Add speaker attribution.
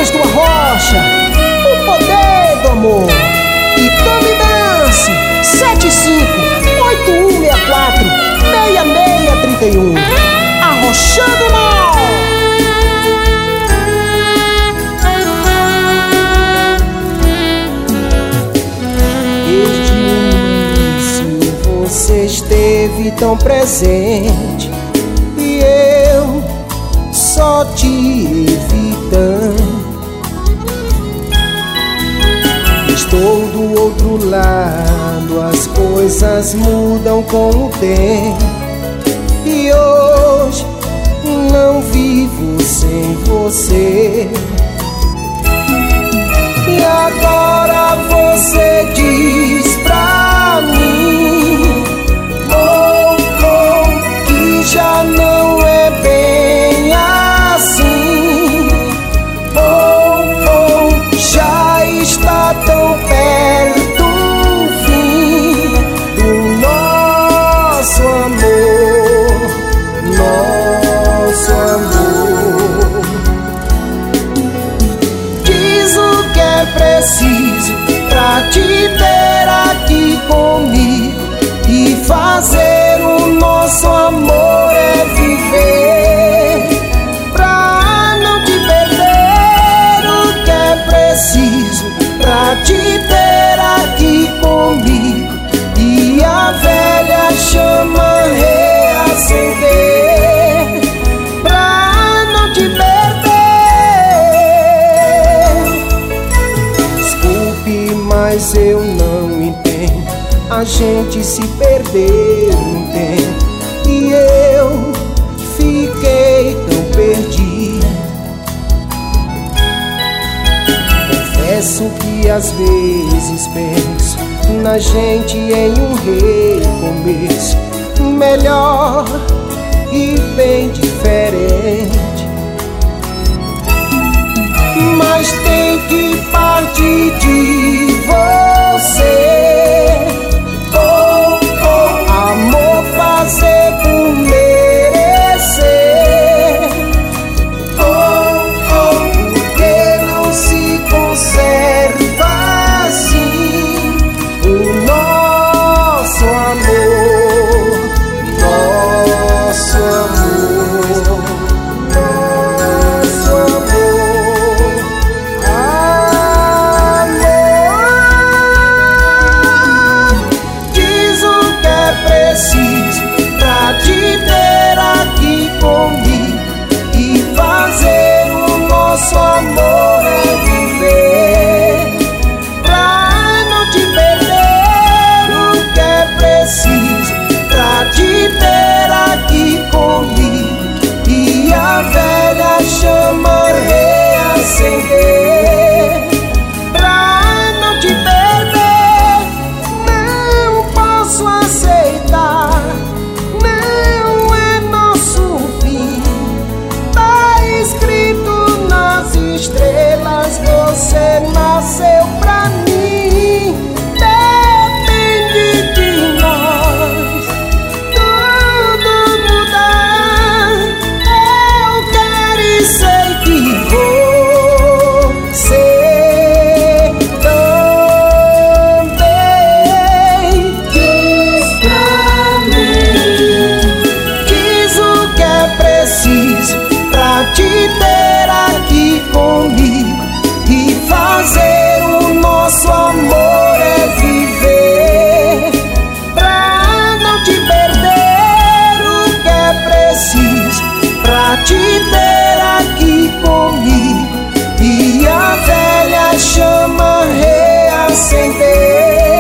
Speaker 1: Lucas do Arrocha, o poder do amor. E tome dance 758164 6631. Arrochando nó. Desde o início você esteve tão presente e eu só te evitando. Estou do outro lado, as coisas mudam com o tempo e hoje não vivo sem você. E agora você diz pra mim, que já não é bem assim. Já está tão perto o fim do nosso amor, nosso amor. Diz o que é preciso pra te ter aqui comigo e fazer o nosso amor é viver. Pra não te perder, o que é preciso pra te ter aqui comigo e a velha chama reacender. Pra não te perder. Desculpe, mas eu não entendo. A gente se perdeu um tempo e eu fiquei tão perdido. Confesso que às vezes penso na gente em um recomeço melhor e bem diferente. Mas tem que partir de você. Amor, fazer por merecer. Porque não se conserva assim o nosso amor, nosso amor, nosso amor, amor. Diz o que é preciso pra te ter aqui comigo e fazer o nosso amor é viver. Pra não te perder, o que é preciso pra te ter aqui comigo e a velha chama reacender. Pra não te perder, não posso aceitar. Não é nosso fim. Tá escrito nas estrelas, você nasceu pra mim. Depende de nós tudo mudar. Eu quero e sei que você também. Diz pra mim. Diz o que é preciso pra te ter aqui comigo e fazer o nosso amor é viver. Pra não te perder, o que é preciso pra te ter aqui comigo e a velha chama reacender.